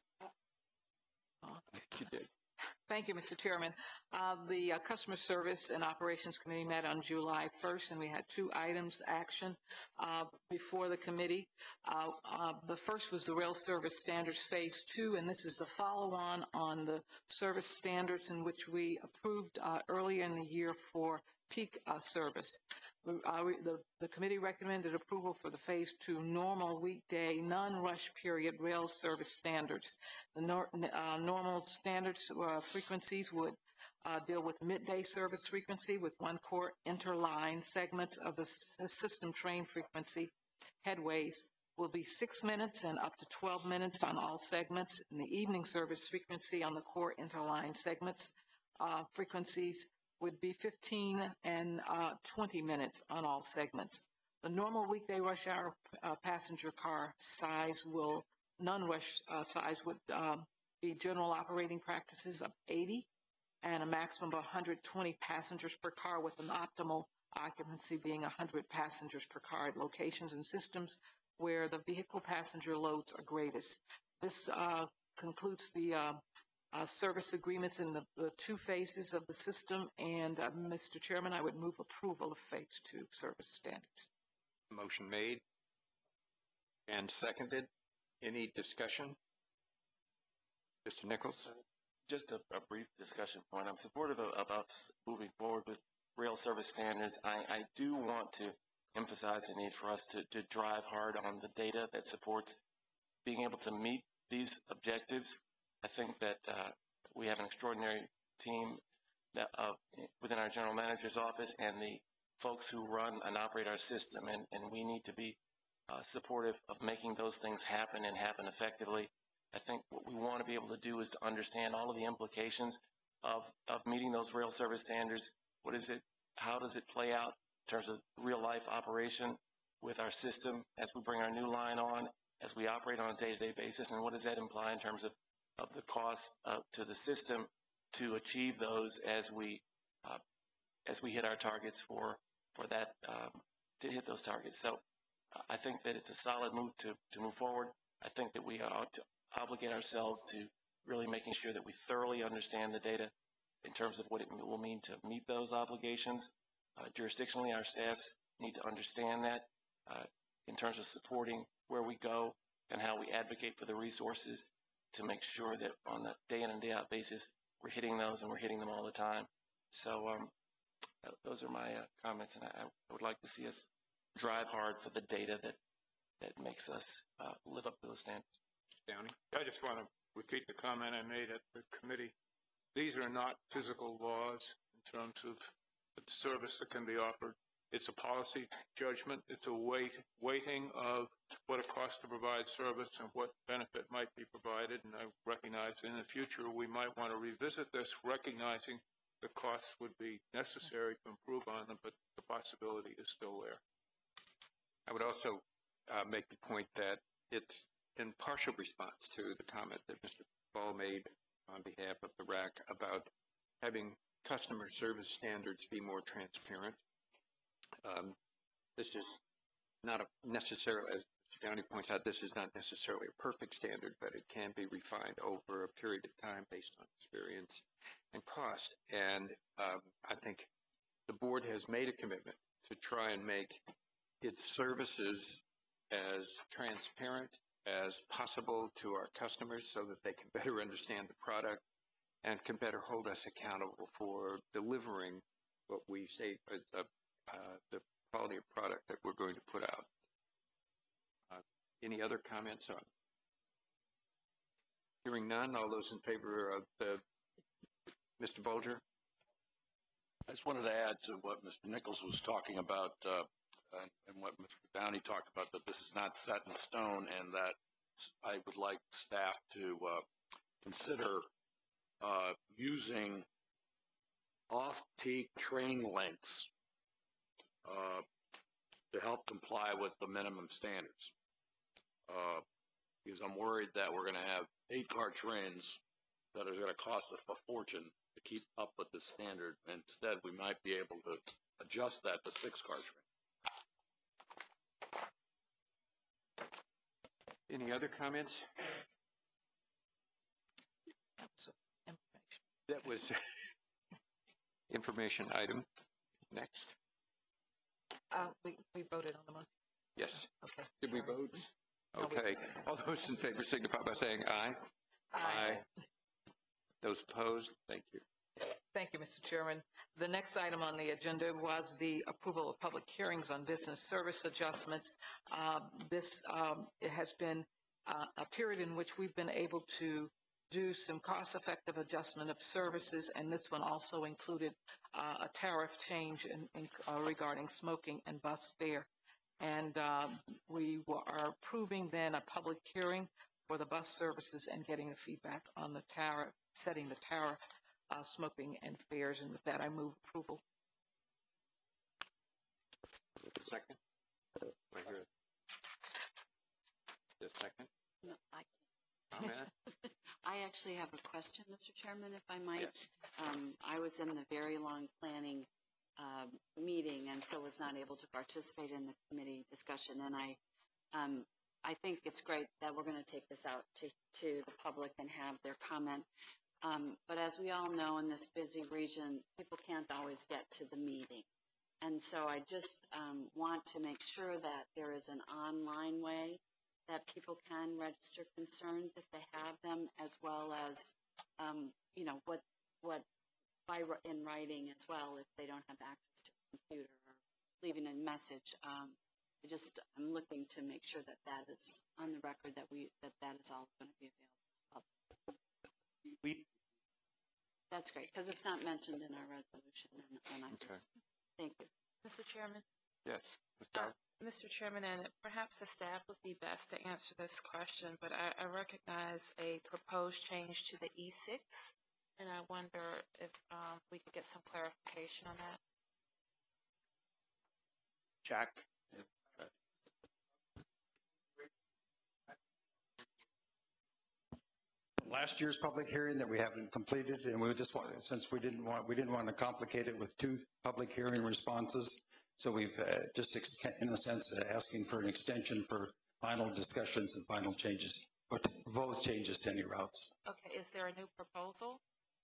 Uh, you did. Thank you, Mister Chairman. Uh, the uh, Customer Service and Operations Committee met on July first, and we had two items action uh, before the committee. Uh, uh, the first was the Rail Service Standards Phase two, and this is the follow-on on the service standards in which we approved uh, earlier in the year for peak uh, service. Uh, we, the, the committee recommended approval for the Phase two normal weekday, non-rush period rail service standards. The nor, uh, normal standards uh, frequencies would uh, deal with midday service frequency with one core interline. Segments of the system train frequency headways will be six minutes and up to twelve minutes on all segments. And the evening service frequency on the core interline segments uh, frequencies would be fifteen and uh, twenty minutes on all segments. The normal weekday rush hour uh, passenger car size will, non-rush uh, size would um, be general operating practices of eighty and a maximum of one hundred twenty passengers per car, with an optimal occupancy being one hundred passengers per car at locations and systems where the vehicle passenger loads are greatest. This uh, concludes the uh, Uh, service agreements in the, the two phases of the system, and uh, Mister Chairman, I would move approval of Phase two service standards. Motion made and seconded. Any discussion? Mister Nichols? Just a, a brief discussion point. I'm supportive of, about moving forward with rail service standards. I, I do want to emphasize the need for us to, to drive hard on the data that supports being able to meet these objectives. I think that uh, we have an extraordinary team that, uh, within our general manager's office and the folks who run and operate our system, and, and we need to be uh, supportive of making those things happen and happen effectively. I think what we want to be able to do is to understand all of the implications of, of meeting those rail service standards. What is it? How does it play out in terms of real-life operation with our system as we bring our new line on, as we operate on a day-to-day basis, and what does that imply in terms of of the cost uh, to the system to achieve those as we uh, as we hit our targets for for that um, to hit those targets. So uh, I think that it's a solid move to to move forward. I think that we ought to obligate ourselves to really making sure that we thoroughly understand the data in terms of what it will mean to meet those obligations. Uh, jurisdictionally, our staffs need to understand that uh, in terms of supporting where we go and how we advocate for the resources to make sure that on a day in and day out basis, we're hitting those and we're hitting them all the time. So um, those are my uh, comments, and I, I would like to see us drive hard for the data that, that makes us uh, live up to those standards. Downey? I just want to repeat the comment I made at the committee. These are not physical laws in terms of the service that can be offered. It's a policy judgment. It's a weight, weighting of what it costs to provide service and what benefit might be provided. And I recognize in the future we might want to revisit this, recognizing the costs would be necessary to improve on them, but the possibility is still there. I would also uh, make the point that it's in partial response to the comment that Mister Ball made on behalf of the R A C about having customer service standards be more transparent. Um, this is not a necessarily, as Mister Downey points out, this is not necessarily a perfect standard, but it can be refined over a period of time based on experience and cost. And um, I think the board has made a commitment to try and make its services as transparent as possible to our customers so that they can better understand the product and can better hold us accountable for delivering what we say is uh, uh, the quality of product that we're going to put out. Uh, any other comments on? Hearing none, all those in favor of the Mister Bolger? I just wanted to add to what Mister Nichols was talking about uh, and, and what Mister Downey talked about, that this is not set in stone, and that I would like staff to uh, consider uh, using off-peak train lengths uh, to help comply with the minimum standards. Uh, because I'm worried that we're going to have eight-car trains that are going to cost us a fortune to keep up with the standard. Instead, we might be able to adjust that to six-car trains. Any other comments? That was information item. Next. Uh, we, we voted on the motion. Yes. Okay. Did we vote? Okay. All those in favor signify by saying aye. Aye. Aye. Those opposed? Thank you. Thank you, Mister Chairman. The next item on the agenda was the approval of public hearings on business service adjustments. Uh, this um, it has been uh, a period in which we've been able to do some cost-effective adjustment of services, and this one also included uh, a tariff change in, in, uh, regarding smoking and bus fare. And um, we are approving then a public hearing for the bus services and getting the feedback on the tariff, setting the tariff, uh, smoking and fares. And with that, I move approval. Second. Right here. The second. No, I Comment? I actually have a question, Mister Chairman, if I might. Yes. Um, I was in the very long planning uh, meeting and so was not able to participate in the committee discussion. And I, um, I think it's great that we're going to take this out to, to the public and have their comment. Um, but as we all know, in this busy region, people can't always get to the meeting. And so I just um, want to make sure that there is an online way that people can register concerns if they have them, as well as, um, you know, what, what by in writing as well if they don't have access to a computer or leaving a message. Um, I just, I'm looking to make sure that that is on the record, that we, that that is all going to be available. We, That's great, because it's not mentioned in our resolution, and, and I okay. just, thank you. Mister Chairman? Yes. Uh, Mister Chairman, and perhaps the staff would be best to answer this question, but I, I recognize a proposed change to the E six, and I wonder if um, we could get some clarification on that. Jack? Last year's public hearing that we haven't completed, and we just want, since we didn't want, we didn't want to complicate it with two public hearing responses, so we've uh, just, ex in a sense, uh, asking for an extension for final discussions and final changes, or proposed changes to any routes. Okay, is there a new proposal?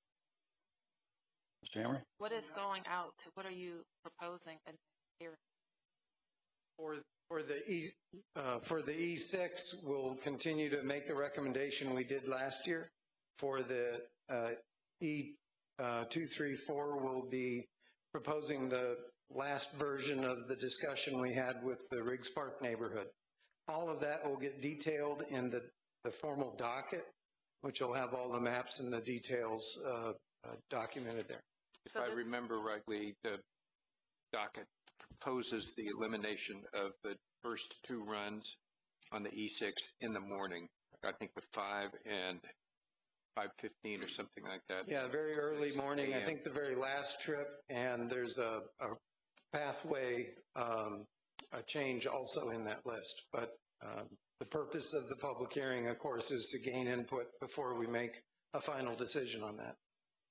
Mister Hammer? What is going out? What are you proposing in here? For, for the E, uh, for the E six, we'll continue to make the recommendation we did last year. For the uh, E uh, two three four, we'll be proposing the last version of the discussion we had with the Riggs Park neighborhood. All of that will get detailed in the, the formal docket which will have all the maps and the details uh, uh, documented there. If So I this- remember rightly, the docket proposes the elimination of the first two runs on the E six in the morning, I think with five and five fifteen or something like that. Yeah, very early morning. I A M. think the very last trip, and there's a, a pathway, um, a change also in that list. But um, the purpose of the public hearing, of course, is to gain input before we make a final decision on that.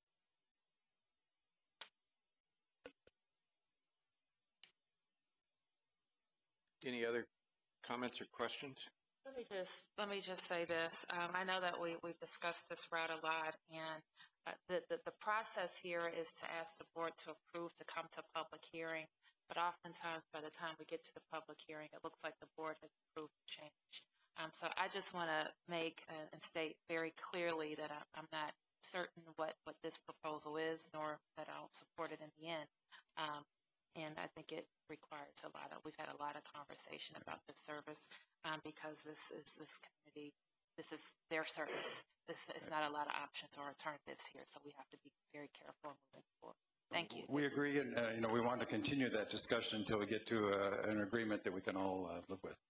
Any other comments or questions? Let me just, let me just say this. Um, I know that we, we've discussed this route a lot, and uh, the, the, the process here is to ask the board to approve to come to public hearing. But oftentimes, by the time we get to the public hearing, it looks like the board has approved the change. Um, so I just want to make uh, and state very clearly that I, I'm not certain what, what this proposal is, nor that I'll support it in the end. Um, And I think it requires a lot of, we've had a lot of conversation about this service um, because this is this community, this is their service. This is not a lot of options or alternatives here, so we have to be very careful moving forward. Thank you. We agree, and, uh, you know, we want to continue that discussion until we get to uh, an agreement that we can all uh, live with.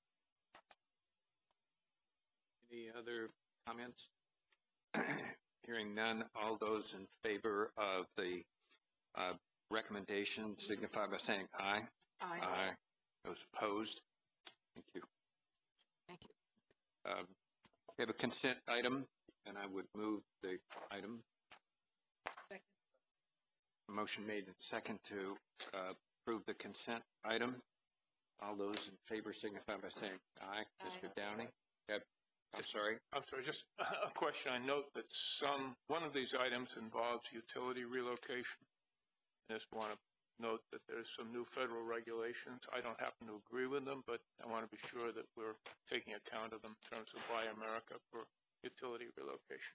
Any other comments? Hearing none, all those in favor of the uh, recommendation signify by saying aye. Aye. Aye. Those opposed? Thank you. Thank you. Um, We have a consent item, and I would move the item. Second. A motion made and second to uh, approve the consent item. All those in favor signify by saying aye. Aye. Mister Downey? Yep. I'm sorry. I'm sorry, just a question. I note that some, one of these items involves utility relocation. I just want to note that there's some new federal regulations. I don't happen to agree with them, but I want to be sure that we're taking account of them in terms of Buy America for utility relocation.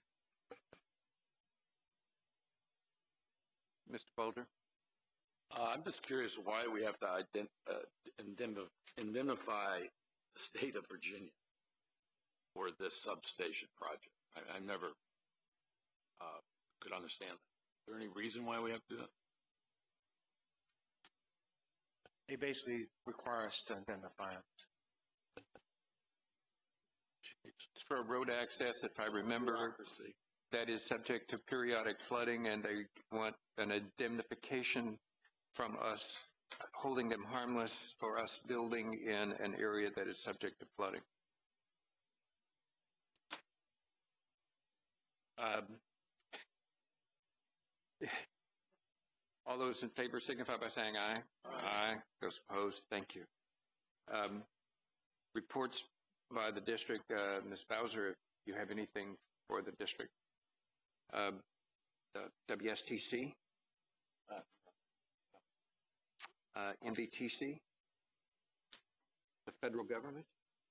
Mister Boulder? Uh, I'm just curious why we have to ident- uh, indemnif- indemnify the state of Virginia for this substation project. I, I never uh, could understand that. Is there any reason why we have to do that? They basically require us to identify them. It's for road access, if I remember. Bureaucracy. That is subject to periodic flooding, and they want an indemnification from us, holding them harmless for us building in an area that is subject to flooding. Um, all those in favor signify by saying aye. Aye. Aye. Those opposed, thank you. Um, reports by the district, uh, Miz Bowser, if you have anything for the district. Um, uh, W S T C, uh, N V T C, the federal government.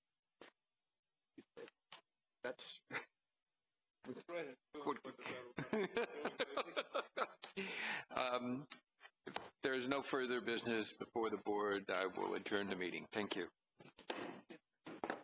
That's um, if there is no further business before the board, I will adjourn the meeting. Thank you.